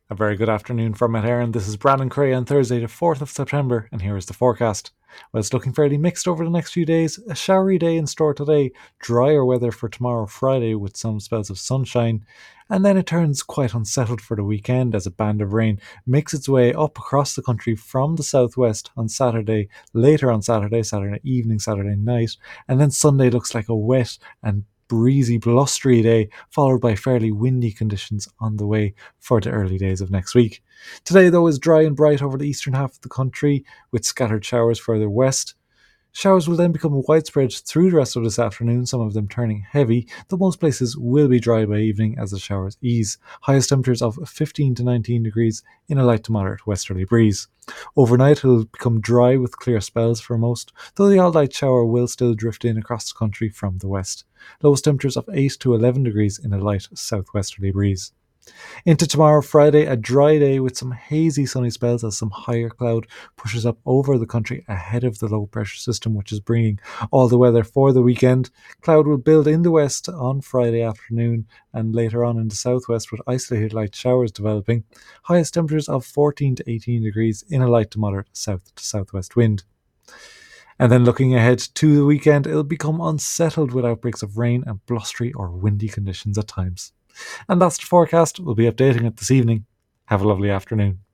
A very good afternoon from Mount Erin. This is Brandon Cray on Thursday, the 4th of September, and here is the forecast. Well, it's looking fairly mixed over the next few days. A showery day in store today, drier weather for tomorrow, Friday, with some spells of sunshine, and then it turns quite unsettled for the weekend as a band of rain makes its way up across the country from the southwest on Saturday, later on Saturday evening, Saturday night, and then Sunday looks like a wet and breezy, blustery day, followed by fairly windy conditions on the way for the early days of next week. Today, though, is dry and bright over the eastern half of the country, with scattered showers further west. Showers will then become widespread through the rest of this afternoon, some of them turning heavy, though most places will be dry by evening as the showers ease. Highest temperatures of 15 to 19 degrees in a light to moderate westerly breeze. Overnight, it will become dry with clear spells for most, though the odd light shower will still drift in across the country from the west. Lowest temperatures of 8 to 11 degrees in a light southwesterly breeze. Into tomorrow, Friday, a dry day with some hazy sunny spells as some higher cloud pushes up over the country ahead of the low pressure system, which is bringing all the weather for the weekend. Cloud will build in the west on Friday afternoon and later on in the southwest with isolated light showers developing. Highest temperatures of 14 to 18 degrees in a light to moderate south to southwest wind. And then looking ahead to the weekend, it'll become unsettled with outbreaks of rain and blustery or windy conditions at times. And that's the forecast. We'll be updating it this evening. Have a lovely afternoon.